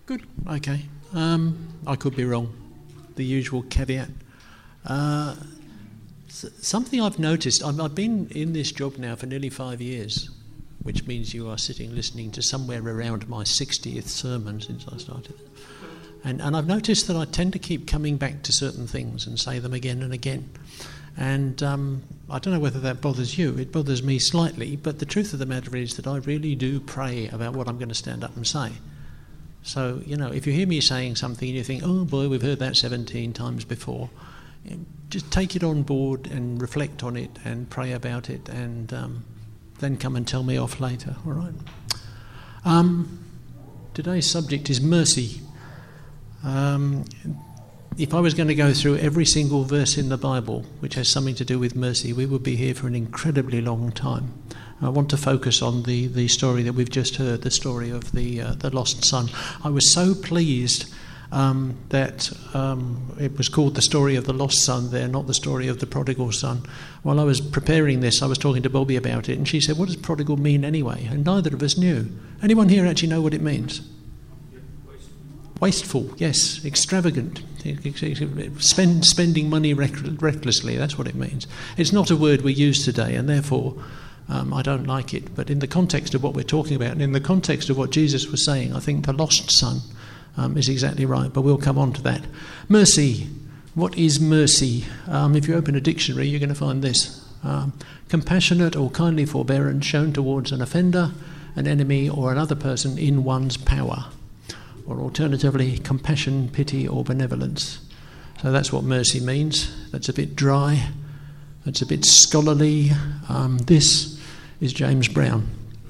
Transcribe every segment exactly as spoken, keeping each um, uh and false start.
Good, okay. Um, I could be wrong. The usual caveat. Uh, something I've noticed, I've, I've been in this job now for nearly five years, which means you are sitting listening to somewhere around my sixtieth sermon since I started. And, and I've noticed that I tend to keep coming back to certain things and say them again and again. And um, I don't know whether that bothers you. It bothers me slightly, but the truth of the matter is that I really do pray about what I'm going to stand up and say. So, you know, if you hear me saying something and you think, oh boy, we've heard that seventeen times before, just take it on board and reflect on it and pray about it, and um, then come and tell me off later, all right? Um, today's subject is mercy. Um, if I was going to go through every single verse in the Bible which has something to do with mercy, we would be here for an incredibly long time. I want to focus on the, the story that we've just heard, the story of the uh, the lost son. I was so pleased um, that um, it was called the story of the lost son there, not the story of the prodigal son. While I was preparing this, I was talking to Bobby about it, and she said, what does prodigal mean anyway? And neither of us knew. Anyone here actually know what it means? Wasteful, yes, extravagant, Spend, spending money rec- recklessly, that's what it means. It's not a word we use today, and therefore um, I don't like it. But in the context of what we're talking about, and in the context of what Jesus was saying, I think the lost son um, is exactly right, but we'll come on to that. Mercy. What is mercy? Um, if you open a dictionary, you're going to find this. Um, compassionate or kindly forbearance shown towards an offender, an enemy, or another person in one's power. Or alternatively, compassion, pity, or benevolence. So that's what mercy means. That's a bit dry. That's a bit scholarly. Um, this is James Brown.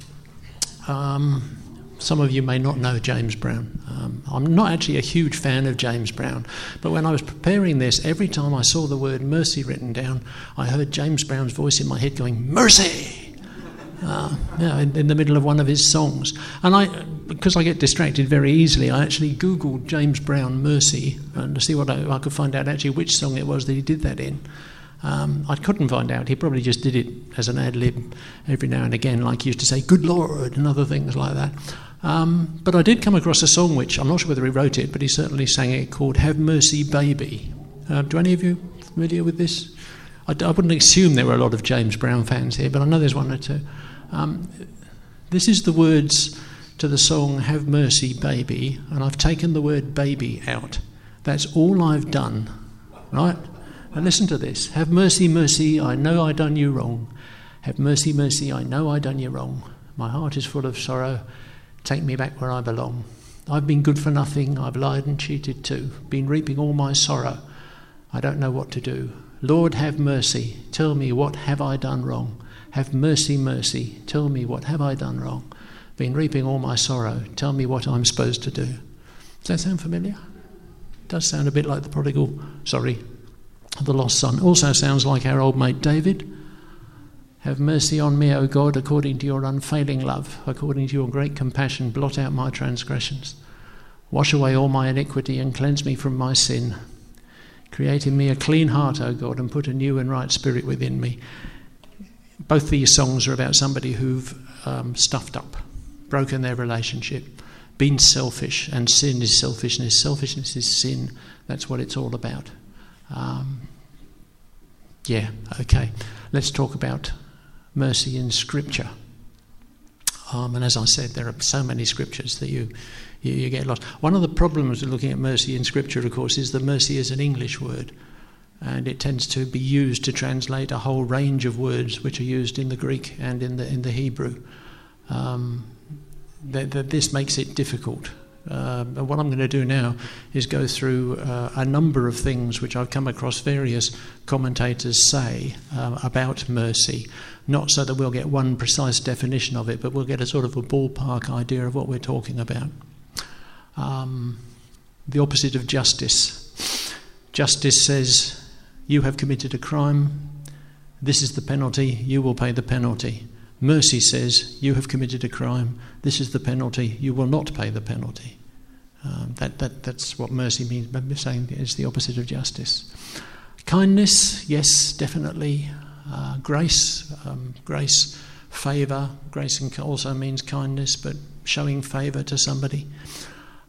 Um, some of you may not know James Brown. Um, I'm not actually a huge fan of James Brown, but when I was preparing this, every time I saw the word mercy written down, I heard James Brown's voice in my head going, mercy! Uh, yeah, in, in the middle of one of his songs. And I, because I get distracted very easily, I actually Googled James Brown Mercy and to see what I, I could find out actually which song it was that he did that in. Um, I couldn't find out. He probably just did it as an ad-lib every now and again, like he used to say, good Lord, and other things like that. Um, but I did come across a song which, I'm not sure whether he wrote it, but he certainly sang it, called Have Mercy Baby. Uh, do any of you familiar with this? I, I wouldn't assume there were a lot of James Brown fans here, but I know there's one or two. Um, this is the words to the song Have Mercy Baby, and I've taken the word baby out. That's all I've done, right? And listen to this. Have mercy, mercy, I know I done you wrong. Have mercy, mercy, I know I done you wrong. My heart is full of sorrow. Take me back where I belong. I've been good for nothing. I've lied and cheated too. Been reaping all my sorrow. I don't know what to do. Lord, have mercy. Tell me, what have I done wrong? Have mercy, mercy. Tell me, what have I done wrong? Been reaping all my sorrow. Tell me what I'm supposed to do. Does that sound familiar? It does sound a bit like the prodigal, sorry, the lost son. Also sounds like our old mate David. Have mercy on me, O God, according to your unfailing love, according to your great compassion, blot out my transgressions. Wash away all my iniquity and cleanse me from my sin. Create in me a clean heart, O God, and put a new and right spirit within me. Both these songs are about somebody who've um, stuffed up, broken their relationship, been selfish, and sin is selfishness. Selfishness is sin. That's what it's all about. Um, yeah, okay. Let's talk about mercy in Scripture. Um, and as I said, there are so many scriptures that you, you, you get lost. One of the problems with looking at mercy in Scripture, of course, is that mercy is an English word. And it tends to be used to translate a whole range of words which are used in the Greek and in the in the Hebrew. Um, that, that this makes it difficult. Uh, but what I'm going to do now is go through uh, a number of things which I've come across various commentators say uh, about mercy. Not so that we'll get one precise definition of it, but we'll get a sort of a ballpark idea of what we're talking about. Um, the opposite of justice. Justice says, you have committed a crime, this is the penalty, you will pay the penalty. Mercy says, you have committed a crime, this is the penalty, you will not pay the penalty. Um, that, that that's what mercy means, but saying is the opposite of justice. Kindness, yes, definitely. Uh, grace, um, grace, favour. Grace also means kindness, but showing favour to somebody.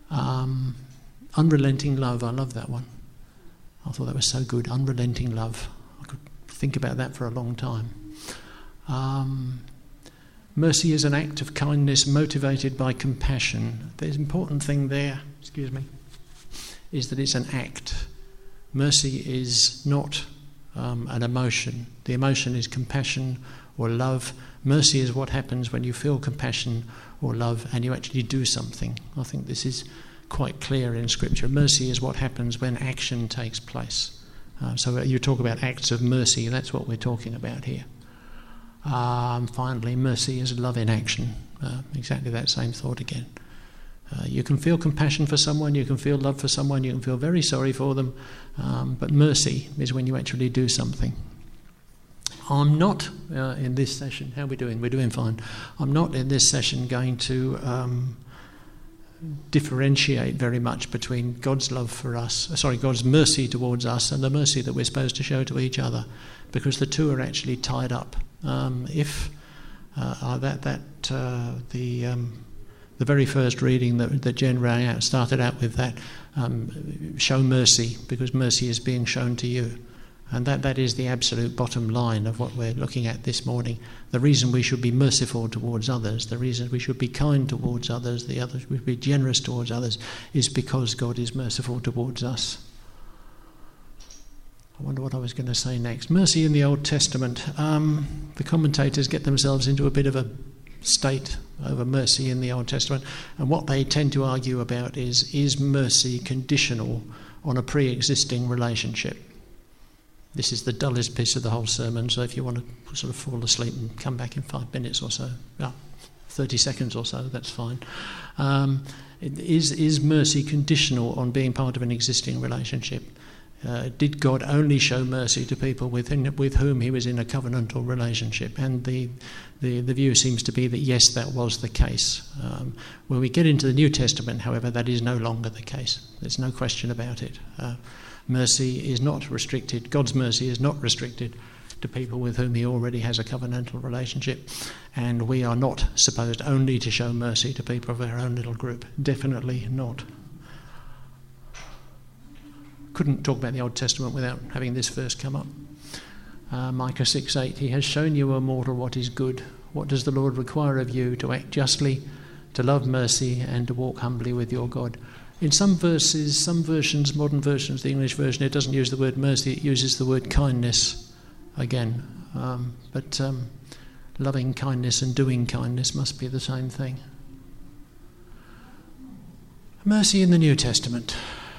Um, unrelenting love, I love that one. I thought that was so good, unrelenting love. I could think about that for a long time. Um, mercy is an act of kindness motivated by compassion. The important thing there, excuse me, is that it's an act. Mercy is not um, an emotion. The emotion is compassion or love. Mercy is what happens when you feel compassion or love and you actually do something. I think this is quite clear in Scripture. Mercy is what happens when action takes place. Uh, so you talk about acts of mercy, that's what we're talking about here. Um, finally, mercy is love in action. Uh, exactly that same thought again. Uh, you can feel compassion for someone, you can feel love for someone, you can feel very sorry for them, um, but mercy is when you actually do something. I'm not, uh, in this session, how are we doing? We're doing fine. I'm not in this session going to um, differentiate very much between God's love for us, sorry, God's mercy towards us and the mercy that we're supposed to show to each other, because the two are actually tied up. Um, if uh, that that uh, the um, the very first reading that, that Jen ran out started out with that, um, show mercy because mercy is being shown to you. And that, that is the absolute bottom line of what we're looking at this morning. The reason we should be merciful towards others, the reason we should be kind towards others, the others we should be generous towards others, is because God is merciful towards us. I wonder what I was going to say next. Mercy in the Old Testament. Um, the commentators get themselves into a bit of a state over mercy in the Old Testament, and what they tend to argue about is, is mercy conditional on a pre-existing relationship? This is the dullest piece of the whole sermon, so if you want to sort of fall asleep and come back in five minutes or so, yeah, thirty seconds or so, that's fine. Um, is, is mercy conditional on being part of an existing relationship? Uh, did God only show mercy to people with, with whom he was in a covenantal relationship? And the, the, the view seems to be that yes, that was the case. Um, when we get into the New Testament, however, that is no longer the case. There's no question about it. Uh, Mercy is not restricted, God's mercy is not restricted to people with whom he already has a covenantal relationship, and we are not supposed only to show mercy to people of our own little group. Definitely not. Couldn't talk about the Old Testament without having this verse come up. Uh, Micah six eight, he has shown you, O mortal, what is good. What does the Lord require of you? To act justly, to love mercy, and to walk humbly with your God. In some verses, some versions, modern versions, the English version, it doesn't use the word mercy, it uses the word kindness again. Um, but um, loving kindness and doing kindness must be the same thing. Mercy in the New Testament.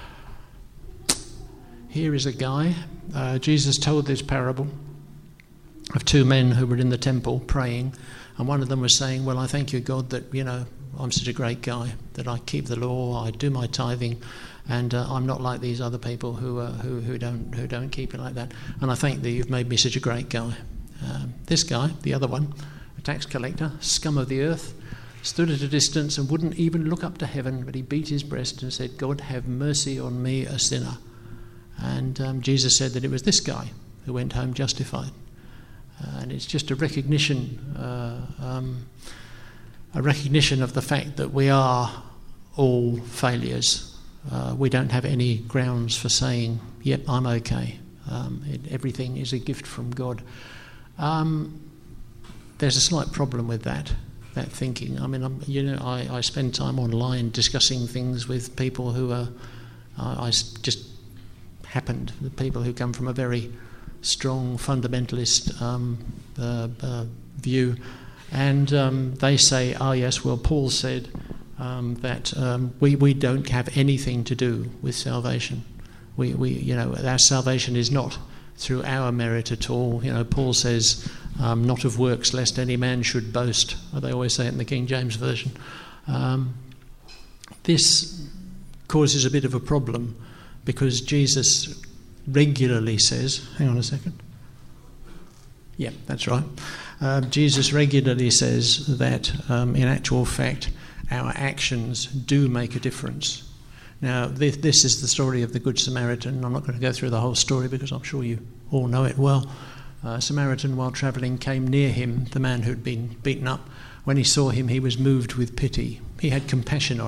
Here is a guy, uh, Jesus told this parable of two men who were in the temple praying, and one of them was saying, well, I thank you, God, that, you know, I'm such a great guy, that I keep the law, I do my tithing, and uh, I'm not like these other people who, uh, who who don't who don't keep it like that. And I thank that you've made me such a great guy. Um, this guy, the other one, a tax collector, scum of the earth, stood at a distance and wouldn't even look up to heaven, but he beat his breast and said, God, have mercy on me, a sinner. And um, Jesus said that it was this guy who went home justified. Uh, and it's just a recognition uh, um, a recognition of the fact that we are all failures. Uh, we don't have any grounds for saying, yep, I'm okay. Um, it, everything is a gift from God. Um, there's a slight problem with that, that thinking. I mean, I'm, you know, I, I spend time online discussing things with people who are, uh, I just happened, the people who come from a very strong fundamentalist um, uh, uh, view. And um, they say, oh yes, well, Paul said um, that um, we, we don't have anything to do with salvation. We, we, you know, our salvation is not through our merit at all. You know, Paul says, um, not of works, lest any man should boast. They always say it in the King James Version. Um, this causes a bit of a problem because Jesus regularly says, hang on a second. Yeah, that's right. Uh, Jesus regularly says that um, in actual fact our actions do make a difference. Now this, this is the story of the Good Samaritan. I'm not going to go through the whole story because I'm sure you all know it well. Uh, a Samaritan, while travelling, came near him, the man who'd been beaten up. When he saw him, he was moved with pity. He had compassion on him.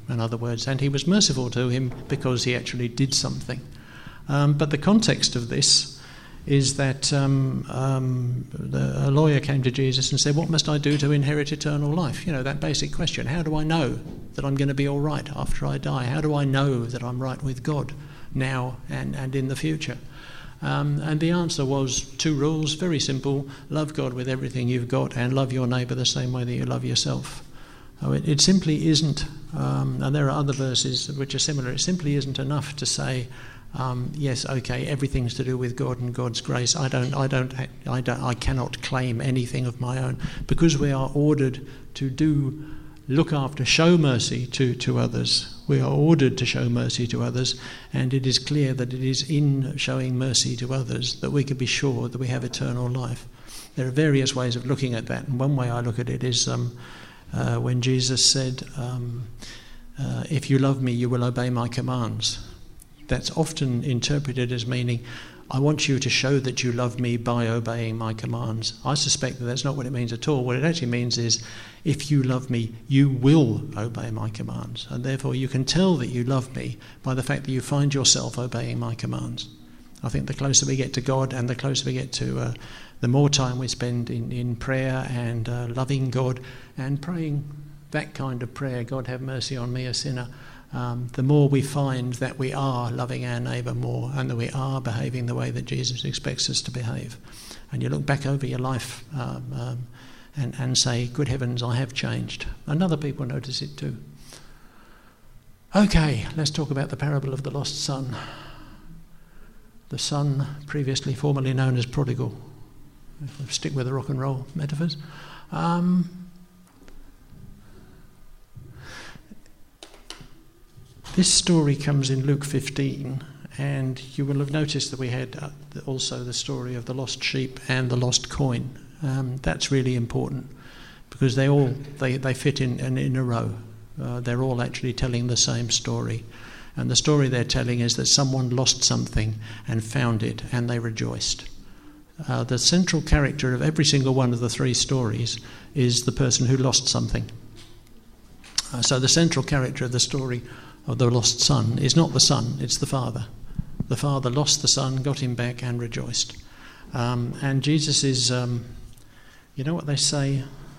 in other words, and he was merciful to him because he actually did something. Um, but the context of this is that um, um, the, a lawyer came to Jesus and said, what must I do to inherit eternal life? You know, that basic question. How do I know that I'm going to be all right after I die? How do I know that I'm right with God now and, and in the future? Um, and the answer was two rules, very simple. Love God with everything you've got and love your neighbour the same way that you love yourself. Oh, it, it simply isn't, um, and there are other verses which are similar, it simply isn't enough to say, Um, yes, okay, everything's to do with God and God's grace. I don't, I don't, I don't, I cannot claim anything of my own, because we are ordered to do, look after, show mercy to, to others. We are ordered to show mercy to others, and it is clear that it is in showing mercy to others that we can be sure that we have eternal life. There are various ways of looking at that, and one way I look at it is um, uh, when Jesus said, um, uh, "If you love me, you will obey my commands." That's often interpreted as meaning, I want you to show that you love me by obeying my commands. I suspect that that's not what it means at all. What it actually means is, if you love me, you will obey my commands. And therefore you can tell that you love me by the fact that you find yourself obeying my commands. I think the closer we get to God and the closer we get to uh, the more time we spend in, in prayer and uh, loving God and praying that kind of prayer, God have mercy on me, a sinner, Um, the more we find that we are loving our neighbour more and that we are behaving the way that Jesus expects us to behave. And you look back over your life um, um, and, and say, good heavens, I have changed. And other people notice it too. Okay, let's talk about the parable of the lost son. The son previously formerly known as prodigal. I'll stick with the rock and roll metaphors. Um, This story comes in Luke fifteen, and you will have noticed that we had uh, also the story of the lost sheep and the lost coin. Um, that's really important because they all they, they fit in, in in a row. Uh, they're all actually telling the same story, and the story they're telling is that someone lost something and found it, and they rejoiced. Uh, the central character of every single one of the three stories is the person who lost something. Uh, so the central character of the story of the lost son is not the son, it's the father. The father lost the son, got him back and rejoiced. Um, and Jesus is, um, you know what they say?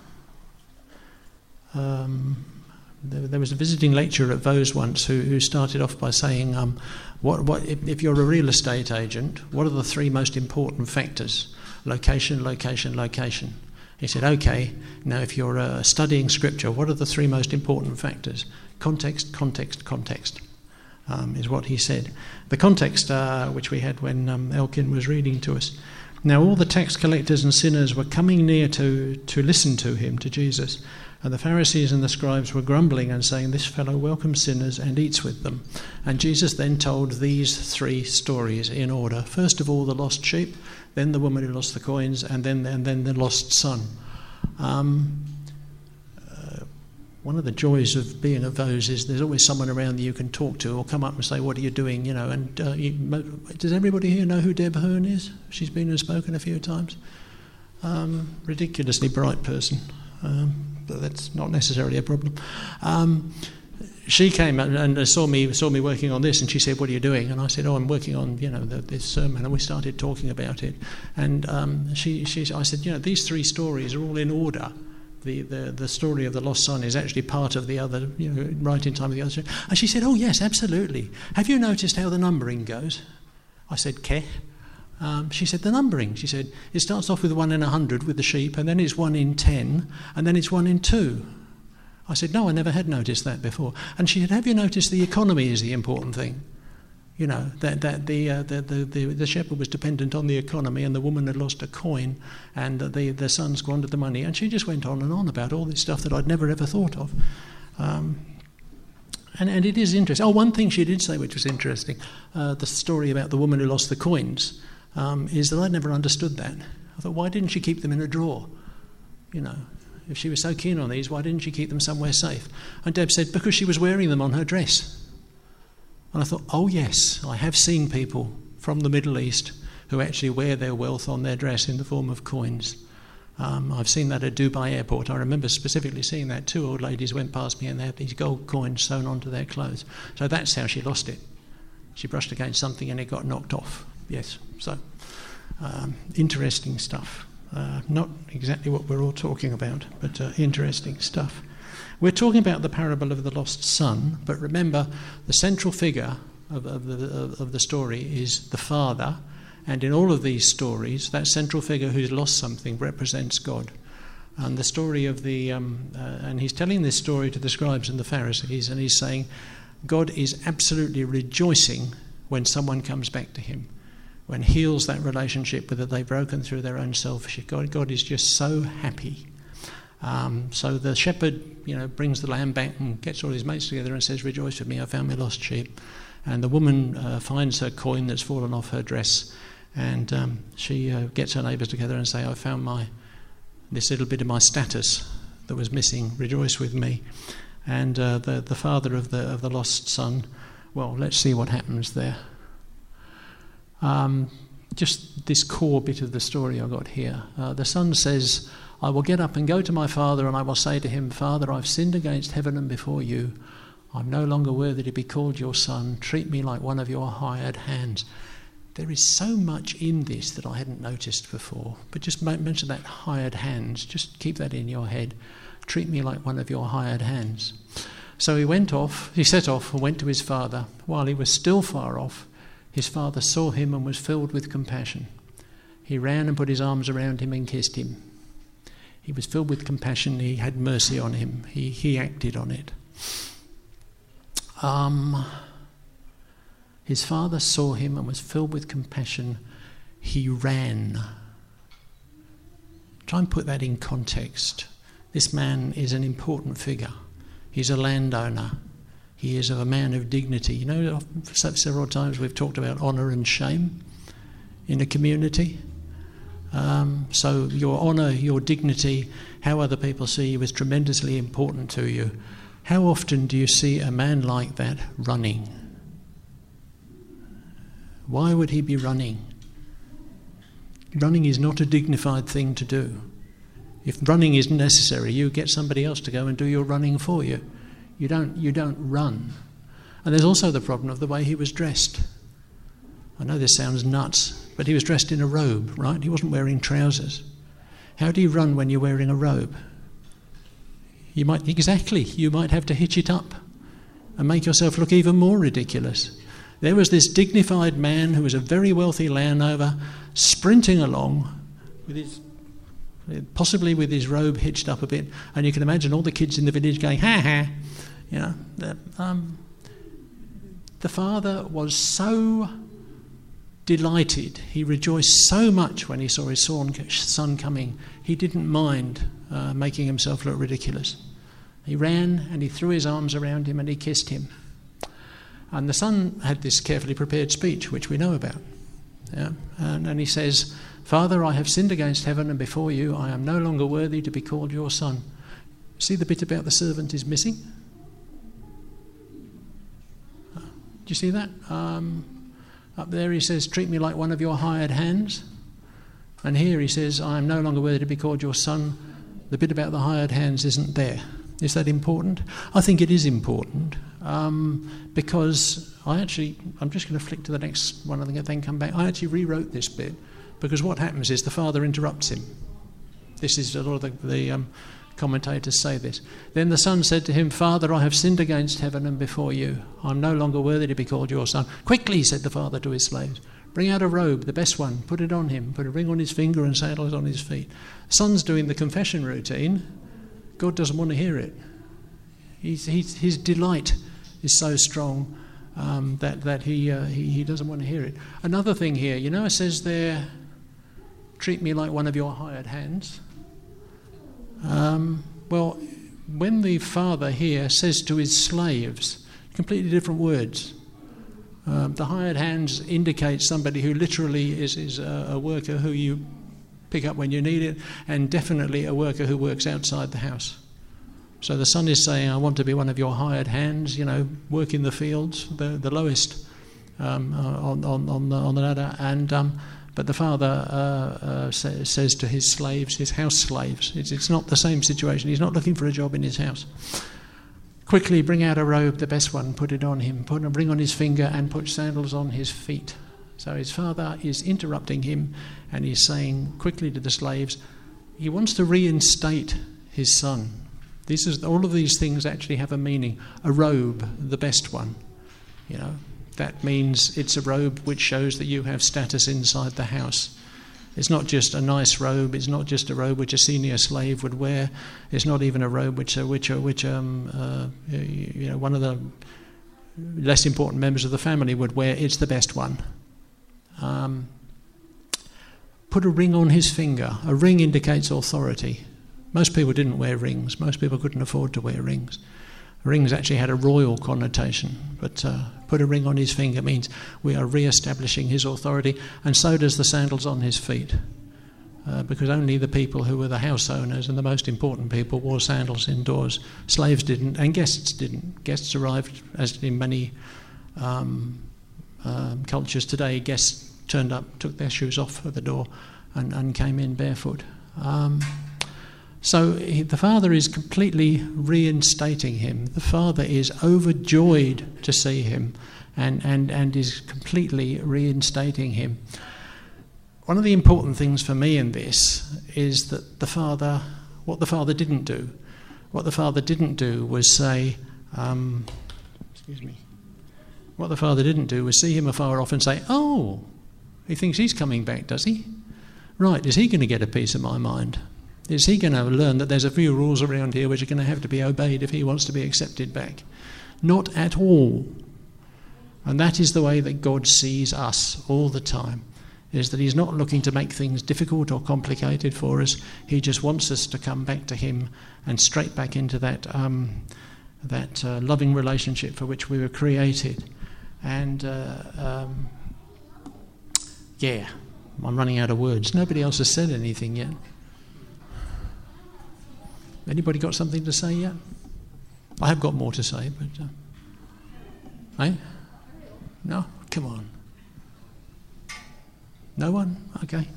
Um, there, there was a visiting lecturer at Vos once who, who started off by saying, um, what, what, if, if you're a real estate agent, what are the three most important factors? Location, location, location. He said, okay, now if you're uh, studying scripture, what are the three most important factors? Context, context, context, um, is what he said. The context uh, which we had when um, Elkin was reading to us. Now all the tax collectors and sinners were coming near to, to listen to him, to Jesus, and the Pharisees and the scribes were grumbling and saying, this fellow welcomes sinners and eats with them. And Jesus then told these three stories in order. First of all, the lost sheep, then the woman who lost the coins, and then, and then the lost son. Um, One of the joys of being at Vos is there's always someone around that you can talk to or come up and say, what are you doing? You know, and uh, you, does everybody here know who Deb Hearn is? She's been and spoken a few times. Um, ridiculously bright person, um, but that's not necessarily a problem. Um, she came and saw me saw me working on this, and she said, what are you doing? And I said, oh, I'm working on, you know, the, this sermon. And we started talking about it. And um, she, she, I said, you know, these three stories are all in order. The, the, the story of the lost son is actually part of the other, you know, right in time with the other. And she said, oh, yes, absolutely. Have you noticed how the numbering goes? I said, Ke? Um, she said, the numbering. She said, it starts off with one in a hundred with the sheep, and then it's one in ten, and then it's one in two. I said, no, I never had noticed that before. And she said, have you noticed the economy is the important thing? You know, that, that the, uh, the, the, the, the shepherd was dependent on the economy, and the woman had lost a coin, and the, the son squandered the money. And she just went on and on about all this stuff that I'd never ever thought of. Um, and, and it is interesting. Oh, one thing she did say which was interesting, uh, the story about the woman who lost the coins, um, is that I'd never understood that. I thought, why didn't she keep them in a drawer? You know, if she was so keen on these, why didn't she keep them somewhere safe? And Deb said, because she was wearing them on her dress. And I thought, oh yes, I have seen people from the Middle East who actually wear their wealth on their dress in the form of coins. Um, I've seen that at Dubai Airport. I remember specifically seeing that. Two old ladies went past me and they had these gold coins sewn onto their clothes. So that's how she lost it. She brushed against something and it got knocked off. Yes, so um, interesting stuff. Uh, not exactly what we're all talking about, but uh, interesting stuff. We're talking about the parable of the lost son, but remember, the central figure of, of, the, of, of the story is the father, and in all of these stories, that central figure who's lost something represents God. And the story of the, um, uh, and he's telling this story to the scribes and the Pharisees, and he's saying, God is absolutely rejoicing when someone comes back to him, when heals that relationship, whether they've broken through their own selfishness. God, God is just so happy. Um, so the shepherd, you know, brings the lamb back and gets all his mates together and says, "Rejoice with me, I found my lost sheep." And the woman uh, finds her coin that's fallen off her dress, and um, she uh, gets her neighbours together and say, "I found my this little bit of my status that was missing. Rejoice with me." And uh, the the father of the of the lost son, well, let's see what happens there. Um, just this core bit of the story I got here. Uh, the son says, "I will get up and go to my father, and I will say to him, 'Father, I've sinned against heaven and before you. I'm no longer worthy to be called your son. Treat me like one of your hired hands.'" There is so much in this that I hadn't noticed before. But just mention that hired hands. Just keep that in your head. Treat me like one of your hired hands. So he went off, he set off and went to his father. While he was still far off, his father saw him and was filled with compassion. He ran and put his arms around him and kissed him. He was filled with compassion. He had mercy on him. He, he acted on it. Um... His father saw him and was filled with compassion. He ran. Try and put that in context. This man is an important figure. He's a landowner. He is a man of dignity. You know, several times we've talked about honour and shame in a community. Um, so your honour, your dignity, how other people see you is tremendously important to you. How often do you see a man like that running? Why would he be running? Running is not a dignified thing to do. If running is necessary, you get somebody else to go and do your running for you. You don't, you don't run. And there's also the problem of the way he was dressed. I know this sounds nuts, but he was dressed in a robe, right? He wasn't wearing trousers. How do you run when you're wearing a robe? You might, exactly, you might have to hitch it up and make yourself look even more ridiculous. There was this dignified man who was a very wealthy landowner sprinting along with his, possibly with his robe hitched up a bit, and you can imagine all the kids in the village going, "Ha ha," you know. The, um, the father was so delighted, he rejoiced so much when he saw his son coming, he didn't mind uh, making himself look ridiculous. He ran and he threw his arms around him and he kissed him. And the son had this carefully prepared speech, which we know about. Yeah? And, and he says, "Father, I have sinned against heaven and before you. I am no longer worthy to be called your son." See the bit about the servant is missing? Do you see that? Um, up there he says, "Treat me like one of your hired hands." And here he says, "I am no longer worthy to be called your son." The bit about the hired hands isn't there. Is that important? I think it is important. Um, because I actually, I'm just going to flick to the next one and then come back. I actually rewrote this bit because what happens is the father interrupts him. This is a lot of the, the um, commentators say this. "Then the son said to him, 'Father, I have sinned against heaven and before you. I'm no longer worthy to be called your son.' 'Quickly,' said the father to his slaves, 'bring out a robe, the best one, put it on him, put a ring on his finger and sandals on his feet.'" The son's doing the confession routine. God doesn't want to hear it. He's, he's, his delight is so strong um, that, that he, uh, he he doesn't want to hear it. Another thing here, you know, it says there, "Treat me like one of your hired hands." Um, well, when the father here says to his slaves, completely different words. Um, the hired hands indicate somebody who literally is, is a, a worker who you pick up when you need it, and definitely a worker who works outside the house. So the son is saying, "I want to be one of your hired hands, you know, work in the fields," the, the lowest um, uh, on, on, on, the, on the ladder. And um, but the father uh, uh, sa- says to his slaves, his house slaves, it's, it's not the same situation. He's not looking for a job in his house. Quickly bring out a robe, the best one, put it on him, put a ring on his finger and put sandals on his feet. So his father is interrupting him and he's saying quickly to the slaves, he wants to reinstate his son. This is, all of these things actually have a meaning. A robe, the best one, you know, that means it's a robe which shows that you have status inside the house. It's not just a nice robe. It's not just a robe which a senior slave would wear. It's not even a robe which, uh, which, uh, which um, uh, you know, one of the less important members of the family would wear. It's the best one. Um, put a ring on his finger. A ring indicates authority. Most people didn't wear rings. Most people couldn't afford to wear rings. Rings actually had a royal connotation, but uh, put a ring on his finger means we are re-establishing his authority, and so does the sandals on his feet, uh, because only the people who were the house owners and the most important people wore sandals indoors. Slaves didn't, and guests didn't. Guests arrived, as in many um, um, cultures today, guests turned up, took their shoes off at the door and, and came in barefoot. Um, So he, the father is completely reinstating him. The father is overjoyed to see him and, and, and is completely reinstating him. One of the important things for me in this is that the father, what the father didn't do, what the father didn't do was say, um, excuse me, what the father didn't do was see him afar off and say, oh, he thinks he's coming back, does he? Right, is he going to get a piece of my mind? Is he going to learn that there's a few rules around here which are going to have to be obeyed if he wants to be accepted back? Not at all. And that is the way that God sees us all the time, is that he's not looking to make things difficult or complicated for us. He just wants us to come back to him and straight back into that, um, that uh, loving relationship for which we were created. And, uh, um, yeah, I'm running out of words. Nobody else has said anything yet. Anybody got something to say yet? I have got more to say, but... Uh, eh? No? Come on. No one? Okay.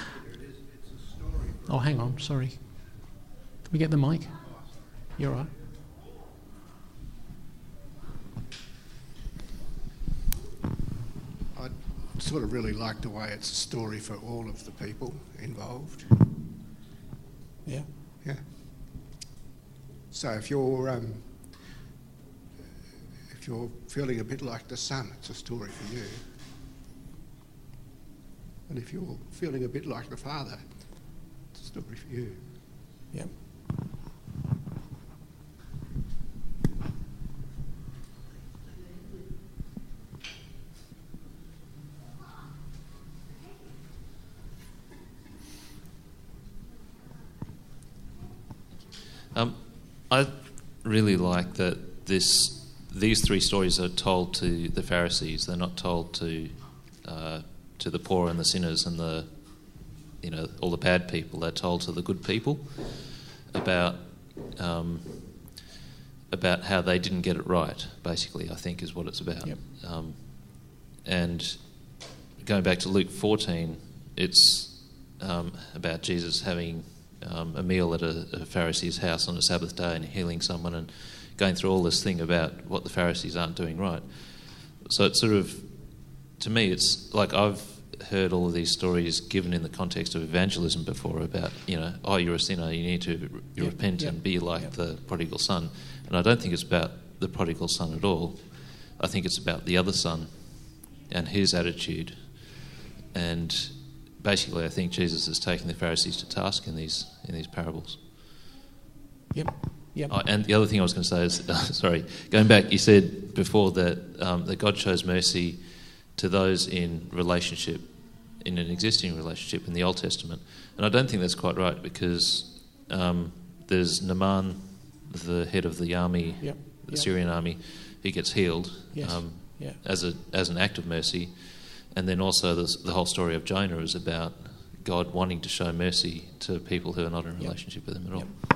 Oh, hang on, sorry. Can we get the mic? You're all right. I sort of really like the way it's a story for all of the people involved. Yeah. Yeah. So if you're um, if you're feeling a bit like the son, it's a story for you. And if you're feeling a bit like the father, it's a story for you. Yeah. Um, I really like that this these three stories are told to the Pharisees. They're not told to uh, to the poor and the sinners and the you know all the bad people. They're told to the good people about um, about how they didn't get it right. Basically, I think is what it's about. Yep. Um, and going back to Luke fourteen, it's um, about Jesus having Um, a meal at a, a Pharisee's house on a Sabbath day and healing someone and going through all this thing about what the Pharisees aren't doing right. So it's sort of, to me, it's like I've heard all of these stories given in the context of evangelism before about, you know, oh, you're a sinner, you need to you yep, repent yep, and be like yep. the prodigal son. And I don't think it's about the prodigal son at all. I think it's about the other son and his attitude. And basically, I think Jesus is taking the Pharisees to task in these in these parables. Yep. Yep. Oh, and the other thing I was going to say is, uh, sorry, going back, you said before that um, that God shows mercy to those in relationship, in an existing relationship in the Old Testament, and I don't think that's quite right because um, there's Naaman, the head of the army, Yep. the Yep. Syrian army, he gets healed Yes. um, Yeah. as a as an act of mercy. And then also this, the whole story of Jonah is about God wanting to show mercy to people who are not in a Yep. relationship with him at all. Yep.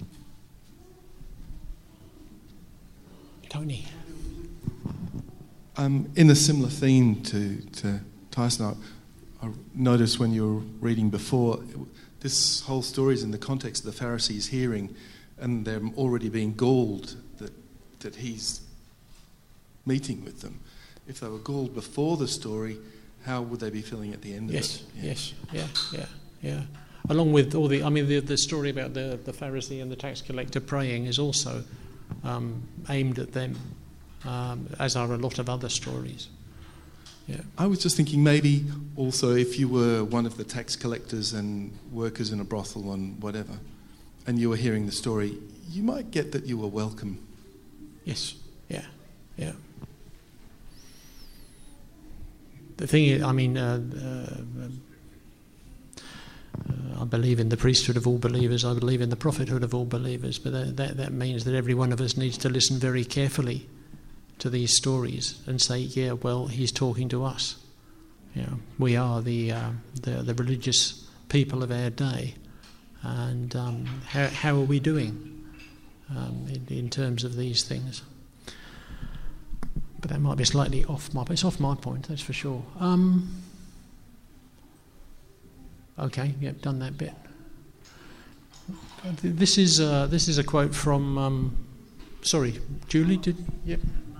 Tony. Um, in a similar theme to, to Tyson, I, I noticed when you were reading before, this whole story is in the context of the Pharisees hearing, and they're already being galled that that he's meeting with them. If they were galled before the story, how would they be feeling at the end yes, of it? Yes, yes, yeah, yeah, yeah. Along with all the, I mean, the, the story about the, the Pharisee and the tax collector praying is also um, aimed at them, um, as are a lot of other stories. Yeah. I was just thinking maybe also if you were one of the tax collectors and workers in a brothel and whatever, and you were hearing the story, you might get that you were welcome. Yes, yeah, yeah. The thing is, I mean, uh, uh, uh, I believe in the priesthood of all believers, I believe in the prophethood of all believers, but that, that, that means that every one of us needs to listen very carefully to these stories and say, yeah, well, he's talking to us. You know, we are the, uh, the, the religious people of our day, and um, how, how are we doing um, in, in terms of these things? But that might be slightly off my, it's off my point, that's for sure. Um, okay, yep, done that bit. This is uh, this is a quote from. Um, sorry, Julie, did yep.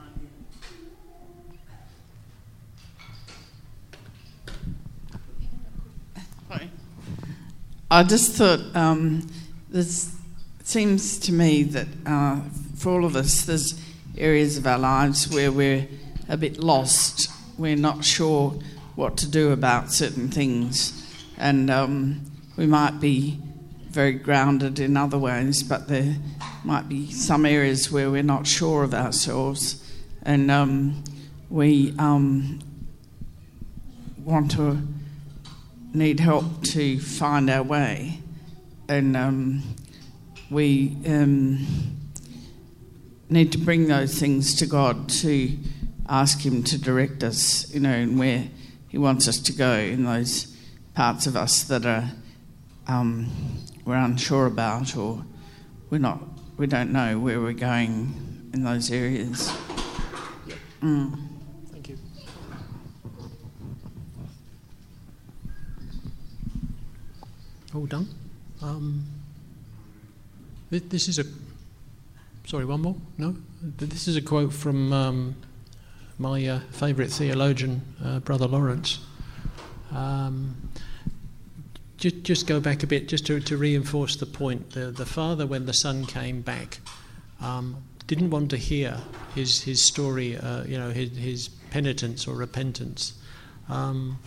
I just thought um, this seems to me that uh, for all of us, there's areas of our lives where we're a bit lost. We're not sure what to do about certain things, and um, we might be very grounded in other ways, but there might be some areas where we're not sure of ourselves, and um, we um, want to need help to find our way, and um, we um, need to bring those things to God, to ask him to direct us, you know, and where he wants us to go in those parts of us that are um, we're unsure about, or we're not, we don't know where we're going in those areas. Mm. Thank you. All done. Um, this is a. Sorry, one more? No? This is a quote from um, my uh, favourite theologian, uh, Brother Lawrence. Um, just, just go back a bit, just to, to reinforce the point. The, the father, when the son came back, um, didn't want to hear his his story, uh, you know, his, his penitence or repentance. Um,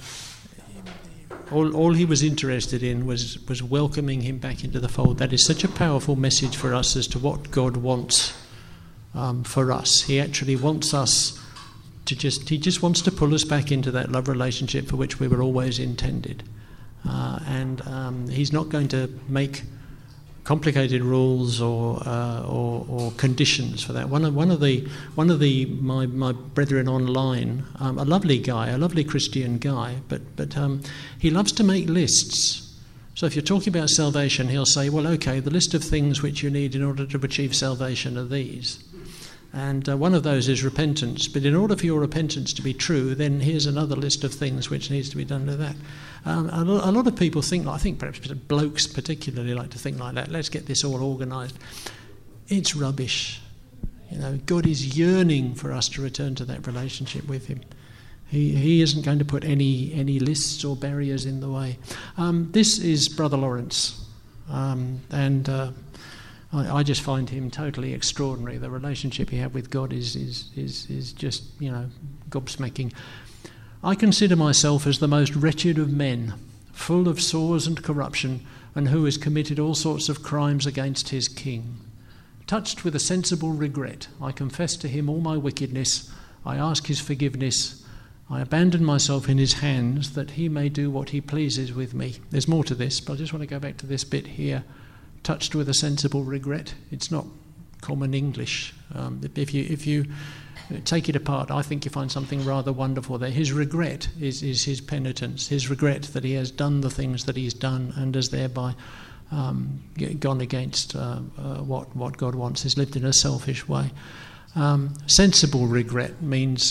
All, all he was interested in was, was welcoming him back into the fold. That is such a powerful message for us as to what God wants um, for us. He actually wants us to just, he just wants to pull us back into that love relationship for which we were always intended. Uh, and um, he's not going to make complicated rules or, uh, or or conditions for that. One of one of the one of the my, my brethren online, um, a lovely guy, a lovely Christian guy, but but um, he loves to make lists. So if you're talking about salvation, he'll say, well, okay, the list of things which you need in order to achieve salvation are these. And uh, one of those is repentance. But in order for your repentance to be true, then here's another list of things which needs to be done to that. Um, a, lo- a lot of people think, I think perhaps blokes particularly like to think like that. Let's get this all organised. It's rubbish. You know, God is yearning for us to return to that relationship with him. He he isn't going to put any any lists or barriers in the way. Um, this is Brother Lawrence, um, and uh, I, I just find him totally extraordinary. The relationship he had with God is is is is just, you know, gobsmacking. I consider myself as the most wretched of men, full of sores and corruption, and who has committed all sorts of crimes against his King. Touched with a sensible regret, I confess to him all my wickedness. I ask his forgiveness. I abandon myself in his hands that he may do what he pleases with me. There's more to this, but I just want to go back to this bit here. Touched with a sensible regret. It's not common English. Um, if you if you take it apart, I think you find something rather wonderful there. His regret is, is his penitence, his regret that he has done the things that he's done and has thereby um, gone against uh, uh, what, what God wants. He's lived in a selfish way. Um, sensible regret means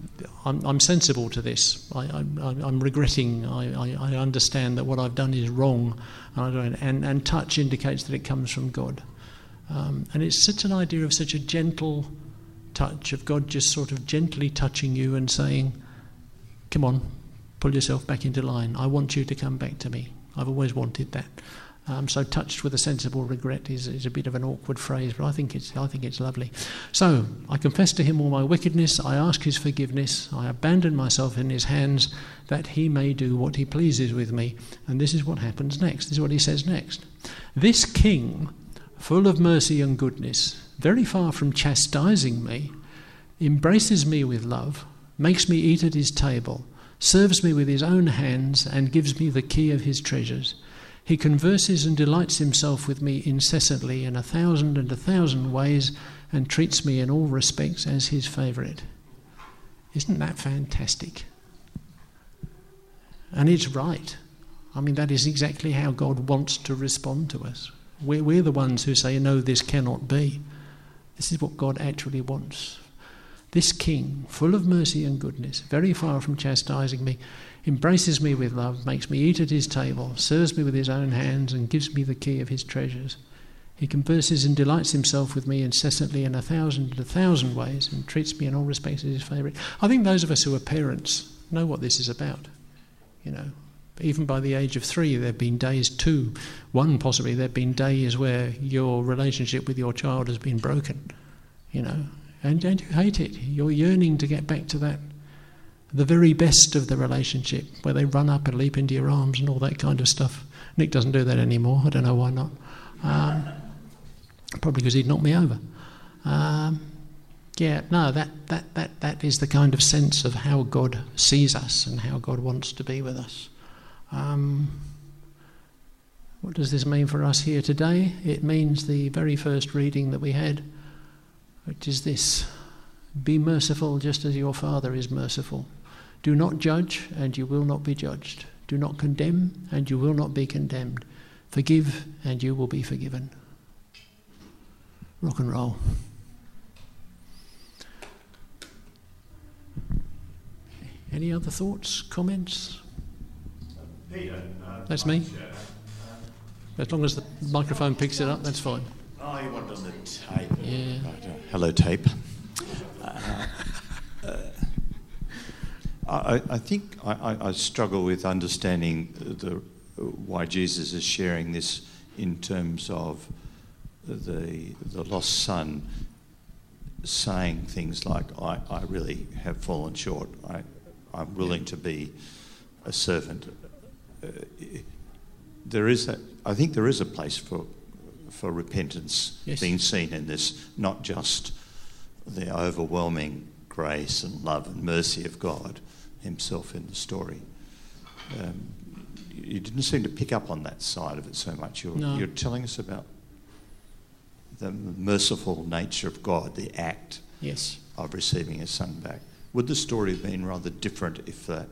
I'm, I'm sensible to this. I, I, I'm regretting. I, I, I understand that what I've done is wrong, and, I don't, and, and touch indicates that it comes from God. Um, and it's such an idea of such a gentle touch, of God just sort of gently touching you and saying, come on, pull yourself back into line. I want you to come back to me. I've always wanted that. Um, so touched with a sensible regret is, is a bit of an awkward phrase, but I think it's I think it's lovely. So I confess to him all my wickedness. I ask his forgiveness. I abandon myself in his hands that he may do what he pleases with me. And this is what happens next. This is what he says next. This king, full of mercy and goodness, very far from chastising me, embraces me with love, makes me eat at his table, serves me with his own hands, and gives me the key of his treasures. He converses and delights himself with me incessantly in a thousand and a thousand ways, and treats me in all respects as his favourite. Isn't that fantastic? And it's right. I mean, that is exactly how God wants to respond to us. We're, we're the ones who say, no, this cannot be. This is what God actually wants. This king, full of mercy and goodness, very far from chastising me, embraces me with love, makes me eat at his table, serves me with his own hands, and gives me the key of his treasures. He converses and delights himself with me incessantly in a thousand and a thousand ways, and treats me in all respects as his favourite. I think those of us who are parents know what this is about. You know, even by the age of three, there have been days, two, one possibly, there have been days where your relationship with your child has been broken, you know, and, and you hate it. You're yearning to get back to that, the very best of the relationship, where they run up and leap into your arms and all that kind of stuff. Nick doesn't do that anymore. I don't know why not. Um, probably because he'd knocked me over. Um, yeah, no, that, that, that, that is the kind of sense of how God sees us and how God wants to be with us. Um, what does this mean for us here today? It means the very first reading that we had, which is this: be merciful just as your Father is merciful. Do not judge, and you will not be judged. Do not condemn, and you will not be condemned. Forgive, and you will be forgiven. Rock and roll. Any other thoughts, comments? Peter. Uh, that's me. As long as the microphone picks it up, that's fine. Oh, you want on the tape. Yeah. Right, uh, hello, tape. Uh, uh, I, I think I, I struggle with understanding the, why Jesus is sharing this in terms of the the lost son saying things like, I, I really have fallen short. I, I'm willing to be a servant. Uh, there is a, I think there is a place for for repentance yes. being seen in this, not just the overwhelming grace and love and mercy of God himself in the story. Um, you didn't seem to pick up on that side of it so much. You're, no. you're telling us about the merciful nature of God, the act yes. of receiving his son back. Would the story have been rather different if that,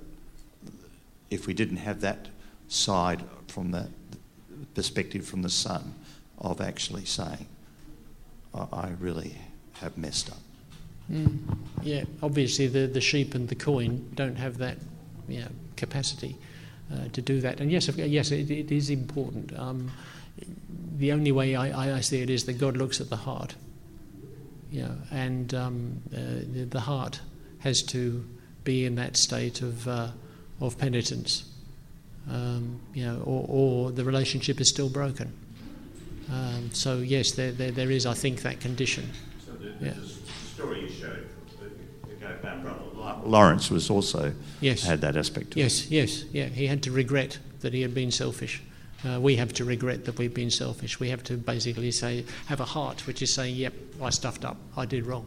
if we didn't have that side from the perspective from the son of actually saying, I, I really have messed up? Mm, yeah, obviously the, the sheep and the coin don't have that you know, capacity uh, to do that. And yes, yes, it, it is important. Um, the only way I, I see it is that God looks at the heart, you know, and um, uh, the, the heart has to be in that state of uh, of penitence, um, you know, or, or the relationship is still broken. Um, so yes, there, there there is, I think, that condition. So the, yeah. the story you showed about Brother Lawrence was also yes. had that aspect to yes, it. Yes, yes, yeah. He had to regret that he had been selfish. Uh, we have to regret that we've been selfish. We have to basically say, have a heart which is saying, yep, I stuffed up, I did wrong.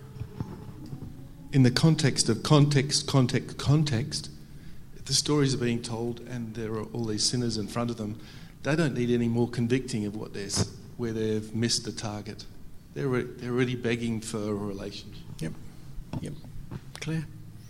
In the context of context, context, context, if the stories are being told and there are all these sinners in front of them, they don't need any more convicting of what they're, where they've missed the target. They're, re- they're already begging for a relationship. Yep, yep. Claire?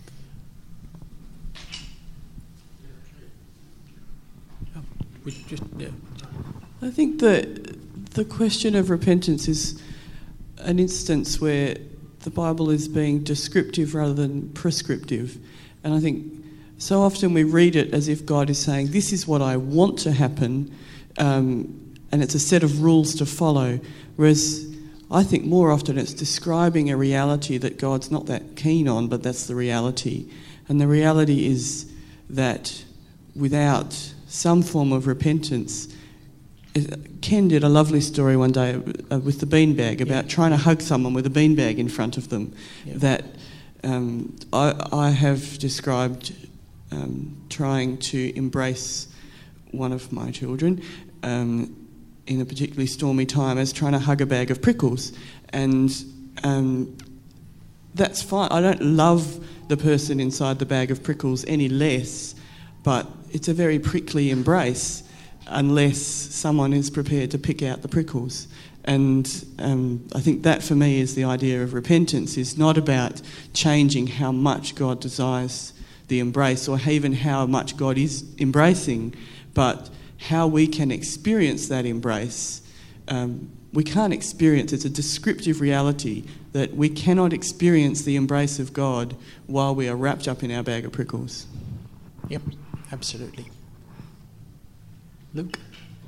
Oh, we just, yeah. I think that the question of repentance is an instance where the Bible is being descriptive rather than prescriptive. And I think so often we read it as if God is saying, this is what I want to happen, um, and it's a set of rules to follow. Whereas I think more often it's describing a reality that God's not that keen on, but that's the reality. And the reality is that without some form of repentance, Ken did a lovely story one day with the beanbag about yeah. trying to hug someone with a beanbag in front of them. Yeah. That um, I, I have described um, trying to embrace one of my children um, in a particularly stormy time as trying to hug a bag of prickles. And um, that's fine. I don't love the person inside the bag of prickles any less, but it's a very prickly embrace unless someone is prepared to pick out the prickles. And um, I think that for me is the idea of repentance, is not about changing how much God desires the embrace or even how much God is embracing, but how we can experience that embrace. Um, we can't experience, it's a descriptive reality that we cannot experience the embrace of God while we are wrapped up in our bag of prickles. Yep, absolutely. Luke?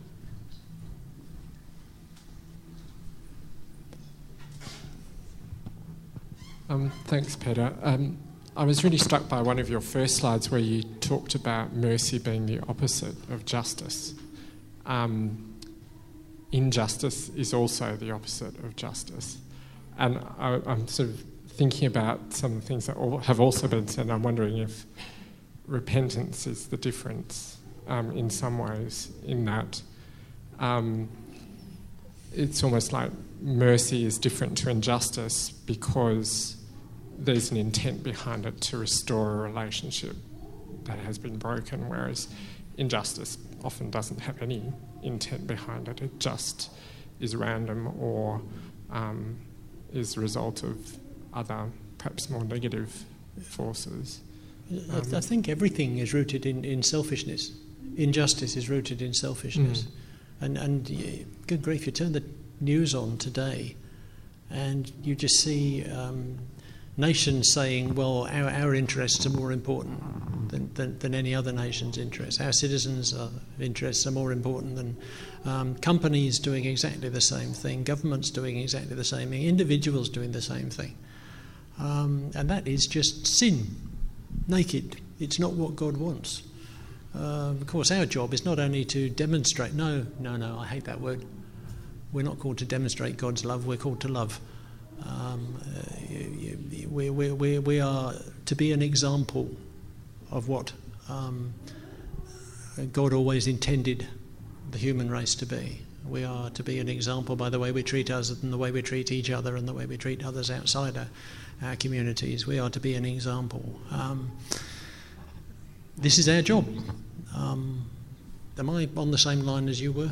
Um, thanks, Peter. Um, I was really struck by one of your first slides where you talked about mercy being the opposite of justice. Um, injustice is also the opposite of justice. And I, I'm sort of thinking about some of the things that all, have also been said, and I'm wondering if repentance is the difference um, in some ways, in that um, it's almost like mercy is different to injustice because there's an intent behind it to restore a relationship that has been broken, whereas injustice often doesn't have any intent behind it. It just is random or um, is the result of other, perhaps more negative forces. Um, I think everything is rooted in, in selfishness. Injustice is rooted in selfishness. Mm. And, and yeah, good grief, you turn the news on today and you just see um, nations saying, well, our, our interests are more important than, than, than any other nation's interests. Our citizens' uh, interests are more important than um, companies doing exactly the same thing, governments doing exactly the same thing, individuals doing the same thing. Um, and that is just sin, naked. It's not what God wants. Uh, of course, our job is not only to demonstrate, no, no, no, I hate that word. We're not called to demonstrate God's love, we're called to love. Um, uh, we, we, we, we are to be an example of what um, God always intended the human race to be. We are to be an example by the way we treat others and the way we treat each other and the way we treat others outside our, our communities. We are to be an example. Um, this is our job. Um, am I on the same line as you were?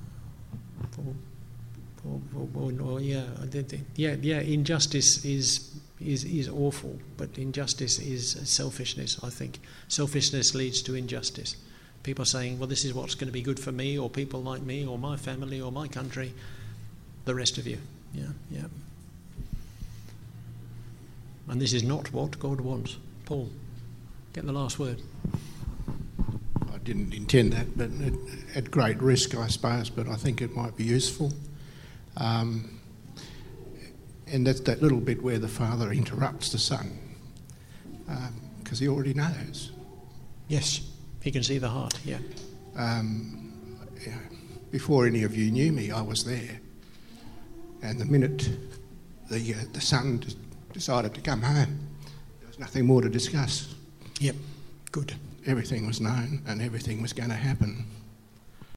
Or, or, or, or, yeah, yeah, yeah. Injustice is is is awful, but injustice is selfishness. I think selfishness leads to injustice. People saying, "Well, this is what's going to be good for me, or people like me, or my family, or my country." The rest of you, yeah, yeah. And this is not what God wants. Paul, get the last word. I didn't intend that, but it, at great risk, I suppose, but I think it might be useful. Um, and that's that little bit where the father interrupts the son, because um, he already knows. Yes, he can see the heart, yeah. Um, yeah. Before any of you knew me, I was there. And the minute the, uh, the son d- decided to come home, there was nothing more to discuss. Yep, good. Everything was known and everything was going to happen.